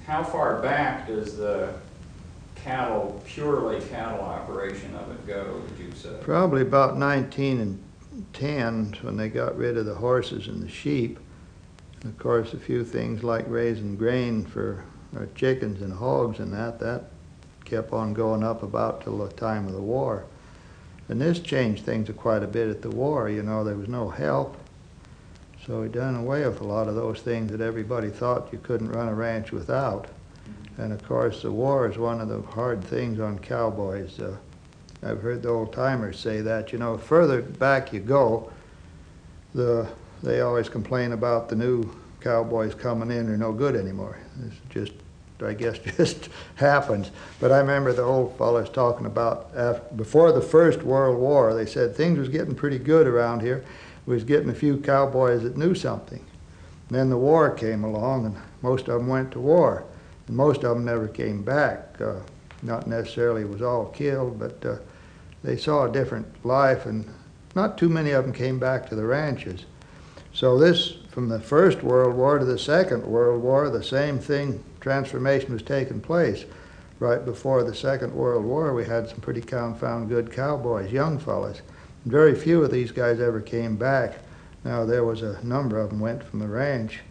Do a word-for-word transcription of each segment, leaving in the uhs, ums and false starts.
how far back does the cattle, purely cattle operation of it go, would you say? Probably about nineteen and ten, when they got rid of the horses and the sheep. And of course, a few things like raising grain for our chickens and hogs and that, that kept on going up about till the time of the war. And this changed things quite a bit at the war. You know, there was no help. So we done away with a lot of those things that everybody thought you couldn't run a ranch without. And of course, the war is one of the hard things on cowboys. Uh, I've heard the old timers say that, you know, further back you go, the they always complain about the new cowboys coming in are no good anymore. It's just, I guess, just happens. But I remember the old fellas talking about after, before the First World War, they said things was getting pretty good around here. We was getting a few cowboys that knew something. And then the war came along, and most of them went to war. And most of them never came back. Uh, not necessarily was all killed, but uh, they saw a different life, and not too many of them came back to the ranches. So this, from the First World War to the Second World War, the same thing, transformation was taking place. Right before the Second World War, we had some pretty confound good cowboys, young fellas. Very few of these guys ever came back. Now, there was a number of them went from the ranch,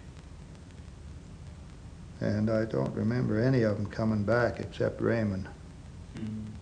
and I don't remember any of them coming back except Raymond. Mm-hmm.